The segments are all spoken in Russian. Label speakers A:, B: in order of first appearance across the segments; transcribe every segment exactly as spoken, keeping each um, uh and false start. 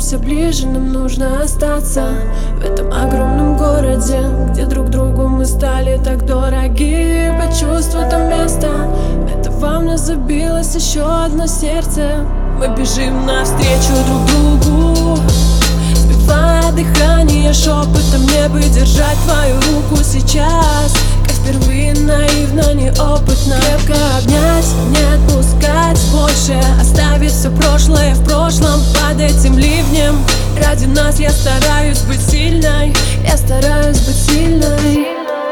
A: все ближе нам нужно остаться в этом огромном городе, где друг другу мы стали так дороги. Почувствуй то место, это во мне забилось еще одно сердце. Мы бежим навстречу друг другу, сбивая дыхание шепотом. Мне бы держать твою руку сейчас, как впервые, наивно, неопытно. Крепко обнять, не отпускать больше, оставить все прошлое в прошлом. Под этим ливнем ради нас я стараюсь быть сильной, я стараюсь быть сильной.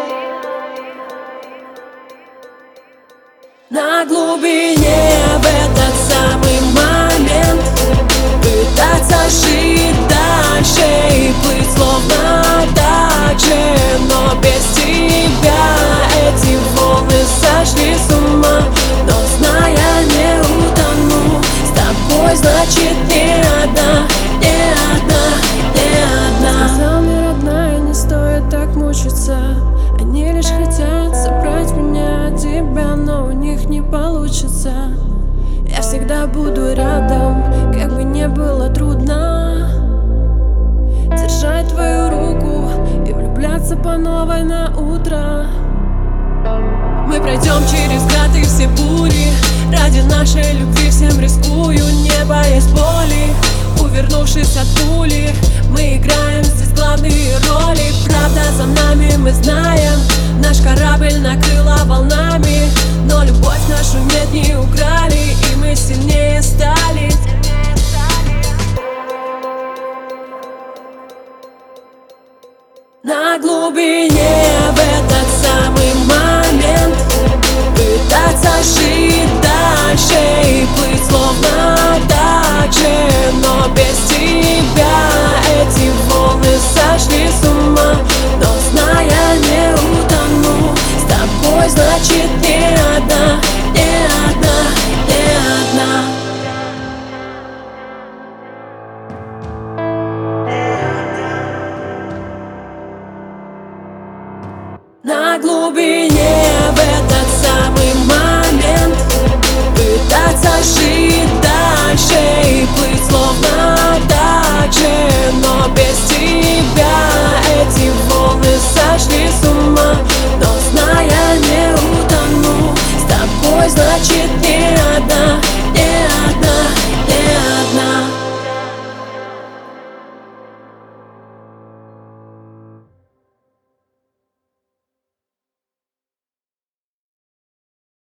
A: На глубине в этот самый момент пытаться жить дальше и плыть словно так же, но без тебя эти волны сошли с ума. Но зная, не утону с тобой, значит не одна, не одна, не одна. Сказал мне, родная, не стоит так мучиться. Они лишь хотят забрать меня от тебя, но у них не получится. Я всегда буду рядом, как бы не было трудно, держать твою руку и влюбляться по новой на утро. Мы пройдем через град и все бури, ради нашей любви всем рискую, не боясь боли. Увернувшись от пули, мы играем здесь главные роли. Правда за нами, мы знаем, наш корабль накрыло волнами, но любовь нашу нет, не украли, и мы сильнее стали. На глубине в этот самый момент пытаться жить дальше и плыть словно так же, но без тебя эти волны сошли с ума. Но зная, не утону с тобой, значит не одна, не одна, не одна. На глубине в этот самый момент пытаться жить